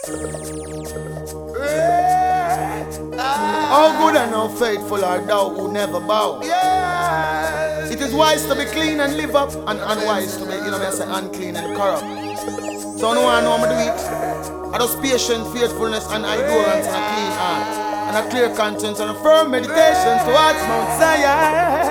How good and how faithful are thou who never bow. Yeah. It is wise to be clean and live up, and unwise to be, I say, unclean and corrupt. So no one know me do it. I just patient, faithfulness, and endurance, and a clean heart, and a clear conscience, and a firm meditation towards Mount Zion.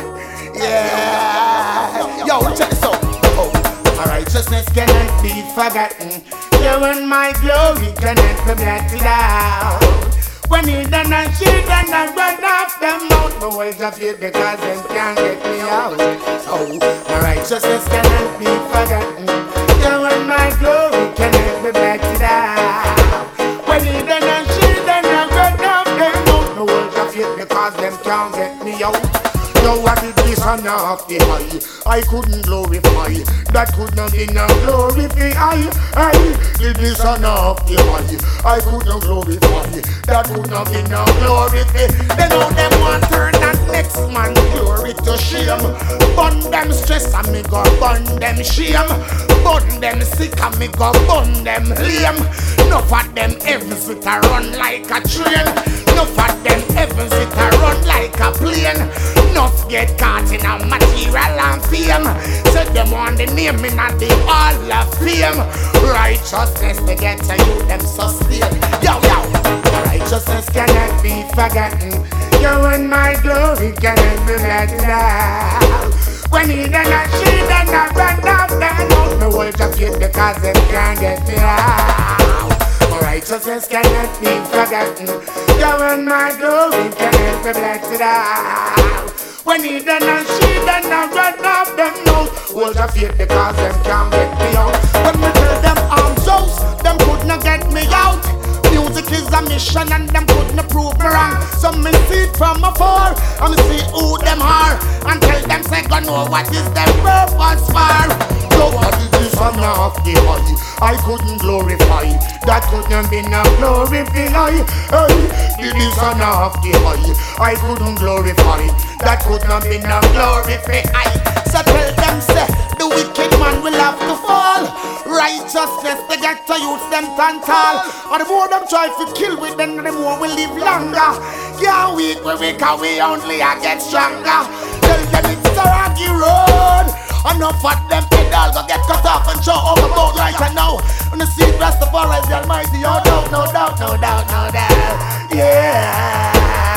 Yeah. Yo, check this out. My righteousness cannot be forgotten. You and my glory cannot be blotted out. When you done and she done and run off them out, my words of faith because them can't get me out. Oh, my righteousness cannot be forgotten. You and my glory cannot be blotted out. When you done and she done and run off them out, my words of faith because them can't get me out. Now I did this and off the high, I couldn't glorify. That could not be no glorify. I did this and off the high, I could not glorify. That could not be no glorify. They know them want turn that next man glory to shame. Bun them stress and me go bun them shame. Bun them sick and me go bun them lame. Enough of them heavens it a run like a train. Enough of them heavens it a run like a plane. Enough get caught in a material and fame. Said them want the name in a the hall of fame. Righteousness they get to you them sustain. Yo yo, righteousness cannot be forgotten. You and my glory cannot be blotted out. When he done and she done and run off them out, me hold your faith because them can't get me out. Righteousness cannot be forgotten. You and my glory cannot be blotted out. When he done and she done and run off them out, hold your faith because them can't get me out. When me tell them arms out, them could not get me out. Music is a mission and them could not prove me wrong. So me see it from afar and me see who them are, and tell them say go know what is their purpose for. Nobody is from off the high, I couldn't glorify. That couldn't be no glorify. It is on off the high, I couldn't glorify. That could not be no glorify. So tell them say the wicked man will have to fall. Righteousness they get to use them tan tall. And the more them try to kill with them, the more we live longer. Yeah, we weak and we only a get stronger. Tell them it's a rocky road. Enough of them pedal go get cut off and show overboard right now. And the seed Rastafari is the Almighty. Oh no, no doubt, no doubt, no doubt. Yeah.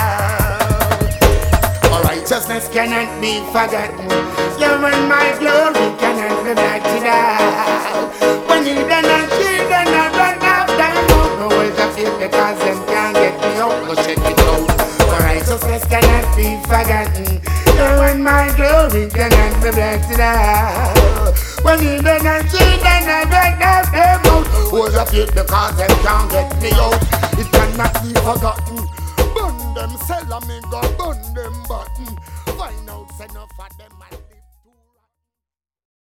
My righteousness cannot be forgotten. You and my glory cannot be blotted out. When you done and she done and run off them out, no words of faith because them can't get me out. Go check it out. My righteousness cannot be forgotten. You and my glory cannot be blotted out. When you done and she done and run off them out, words of faith because them can't get me out. It cannot be forgotten. Burn them cell and me go burn them button. Find out enough of them.